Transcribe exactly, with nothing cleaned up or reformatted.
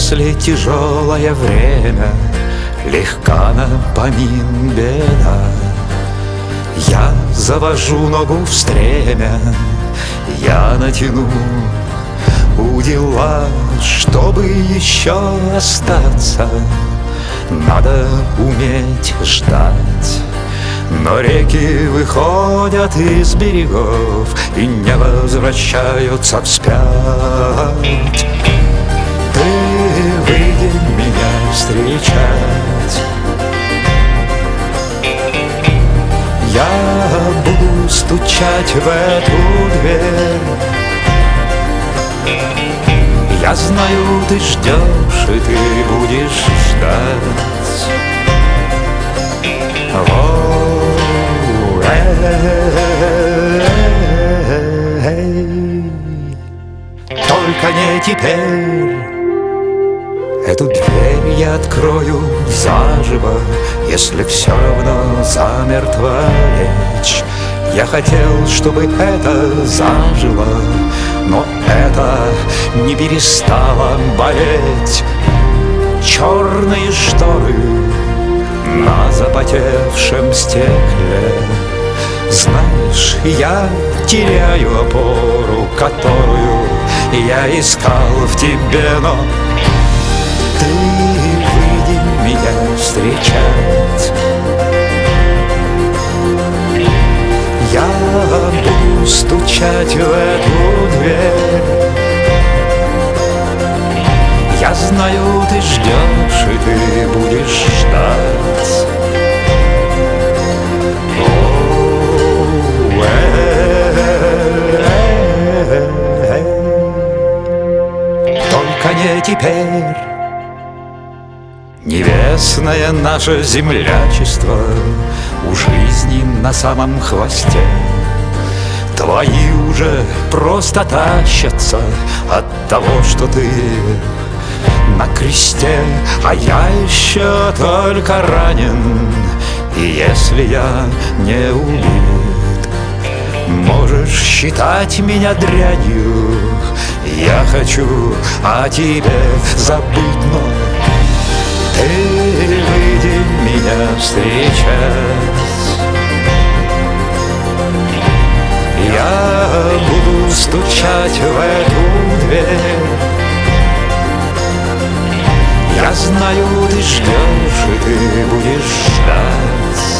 если тяжелое время, легка нам помин беда. Я завожу ногу в стремя, я натяну удила, чтобы еще остаться. Надо уметь ждать. Но реки выходят из берегов и не возвращаются вспять. Ты выйди меня встречать, я буду стучать в эту дверь. Я знаю, ты ждешь, и ты будешь ждать. О, эй, только не теперь. Эту дверь я открою заживо, если все равно замертво лечь. Я хотел, чтобы это зажило, но это не перестало болеть. Черные шторы на запотевшем стекле. Знаешь, я теряю опору, которую я искал в тебе, но ты выйди меня встречать. Я буду стучать в эту дверь. Я знаю, ты ждешь, и ты будешь ждать. О, только не теперь. Небесное наше землячество у жизни на самом хвосте. Твои уже просто тащатся от того, что ты на кресте, а я еще только ранен. И если я не убит, можешь считать меня дрянью. Я хочу о тебе забыть, но ты выйди меня встречать. Я буду стучать в эту дверь. Я знаю, ты ждешь, и ты будешь ждать.